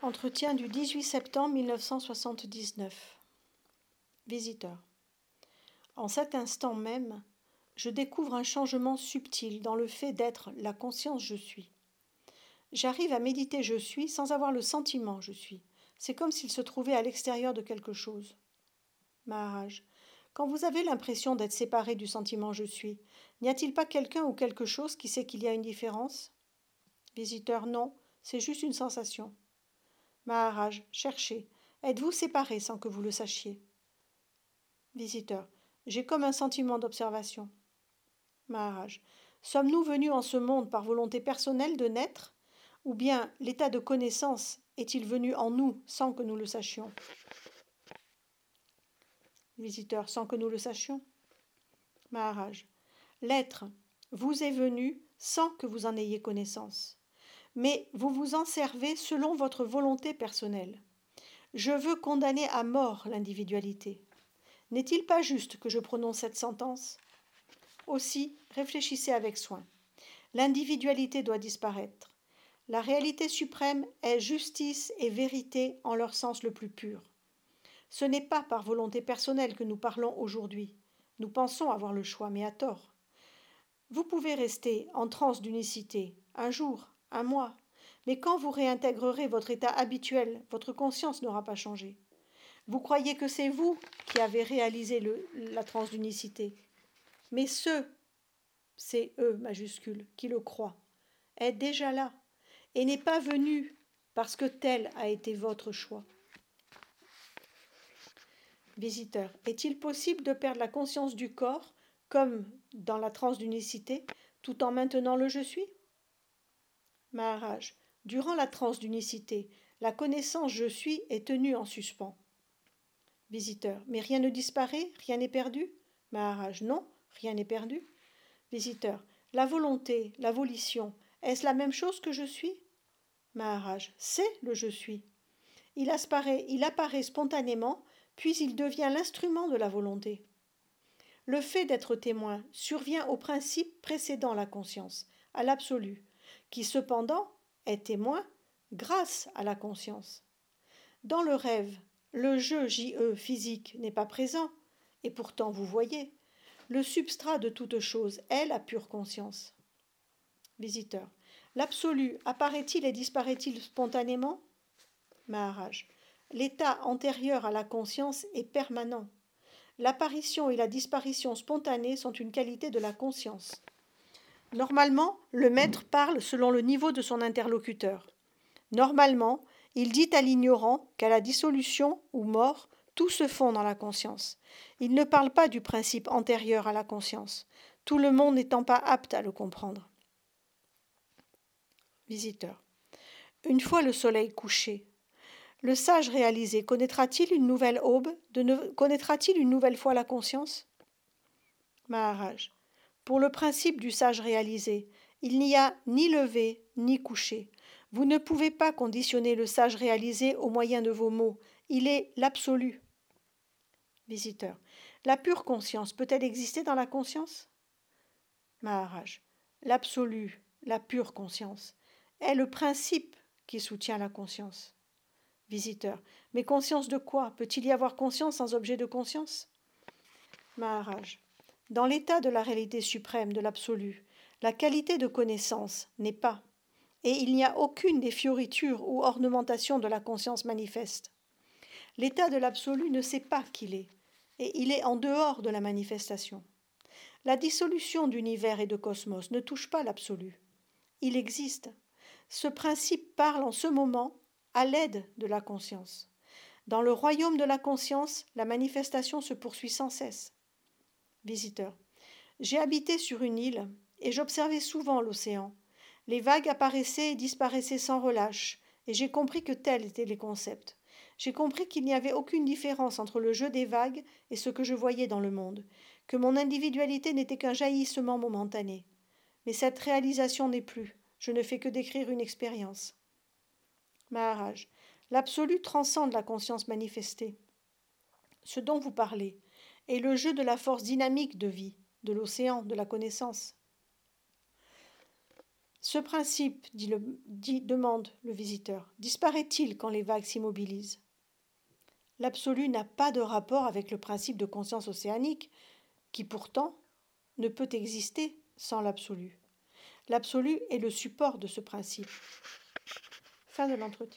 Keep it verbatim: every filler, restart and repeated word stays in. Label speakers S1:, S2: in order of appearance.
S1: Entretien du dix-huit septembre mille neuf cent soixante-dix-neuf. Visiteur. En cet instant même, je découvre un changement subtil dans le fait d'être la conscience je suis. J'arrive à méditer je suis sans avoir le sentiment je suis. C'est comme s'il se trouvait à l'extérieur de quelque chose. Maharaj. Quand vous avez l'impression d'être séparé du sentiment je suis, n'y a-t-il pas quelqu'un ou quelque chose qui sait qu'il y a une différence? Visiteur. Non, c'est juste une sensation. Maharaj, cherchez. Êtes-vous séparé sans que vous le sachiez? Visiteur. J'ai comme un sentiment d'observation. Maharaj. Sommes-nous venus en ce monde par volonté personnelle de naître? Ou bien l'état de connaissance est-il venu en nous sans que nous le sachions? Visiteur. Sans que nous le sachions. Maharaj. L'être vous est venu sans que vous en ayez connaissance. Mais vous vous en servez selon votre volonté personnelle. Je veux condamner à mort l'individualité. N'est-il pas juste que je prononce cette sentence? Aussi, réfléchissez avec soin. L'individualité doit disparaître. La réalité suprême est justice et vérité en leur sens le plus pur. Ce n'est pas par volonté personnelle que nous parlons aujourd'hui. Nous pensons avoir le choix, mais à tort. Vous pouvez rester en transe d'unicité, un jour, un mois, mais quand vous réintégrerez votre état habituel, votre conscience n'aura pas changé. Vous croyez que c'est vous qui avez réalisé le, la transe d'unicité. Mais ceux, c'est eux majuscules, qui le croient, est déjà là et n'est pas venu parce que tel a été votre choix. Visiteur, est-il possible de perdre la conscience du corps, comme dans la transe d'unicité, tout en maintenant le je suis? Maharaj, durant la transe d'unicité, la connaissance je suis est tenue en suspens. Visiteur, mais rien ne disparaît, rien n'est perdu? Maharaj, non, rien n'est perdu. Visiteur, la volonté, la volition, est-ce la même chose que je suis? Maharaj, c'est le je suis. Il apparaît, il apparaît spontanément, puis il devient l'instrument de la volonté. Le fait d'être témoin survient au principe précédant la conscience, à l'absolu, qui cependant est témoin grâce à la conscience. Dans le rêve, le je J E physique n'est pas présent, et pourtant vous voyez, le substrat de toute chose est la pure conscience. Visiteur, l'absolu apparaît-il et disparaît-il spontanément? Maharaj, l'état antérieur à la conscience est permanent. L'apparition et la disparition spontanée sont une qualité de la conscience. Normalement, le maître parle selon le niveau de son interlocuteur. Normalement, il dit à l'ignorant qu'à la dissolution ou mort, tout se fond dans la conscience. Il ne parle pas du principe antérieur à la conscience, tout le monde n'étant pas apte à le comprendre. Visiteur. Une fois le soleil couché, le sage réalisé connaîtra-t-il une nouvelle aube, de ne... connaîtra-t-il une nouvelle fois la conscience? Maharaj. Pour le principe du sage réalisé, il n'y a ni lever ni coucher. Vous ne pouvez pas conditionner le sage réalisé au moyen de vos mots. Il est l'absolu. Visiteur. La pure conscience peut-elle exister dans la conscience? Maharaj. L'absolu, la pure conscience, est le principe qui soutient la conscience. Visiteur. Mais conscience de quoi? Peut-il y avoir conscience sans objet de conscience? Maharaj. Dans l'état de la réalité suprême, de l'absolu, la qualité de connaissance n'est pas, et il n'y a aucune des fioritures ou ornementations de la conscience manifeste. L'état de l'absolu ne sait pas qu'il est, et il est en dehors de la manifestation. La dissolution d'univers et de cosmos ne touche pas l'absolu. Il existe. Ce principe parle en ce moment à l'aide de la conscience. Dans le royaume de la conscience, la manifestation se poursuit sans cesse. Visiteur. J'ai habité sur une île et j'observais souvent l'océan. Les vagues apparaissaient et disparaissaient sans relâche, et j'ai compris que tels étaient les concepts. J'ai compris qu'il n'y avait aucune différence entre le jeu des vagues et ce que je voyais dans le monde, que mon individualité n'était qu'un jaillissement momentané. Mais cette réalisation n'est plus. Je ne fais que décrire une expérience. Maharaj, l'absolu transcende la conscience manifestée. Ce dont vous parlez est le jeu de la force dynamique de vie, de l'océan, de la connaissance. Ce principe, dit le, dit, demande le visiteur, disparaît-il quand les vagues s'immobilisent? L'absolu n'a pas de rapport avec le principe de conscience océanique, qui pourtant ne peut exister sans l'absolu. L'absolu est le support de ce principe. Fin de l'entretien.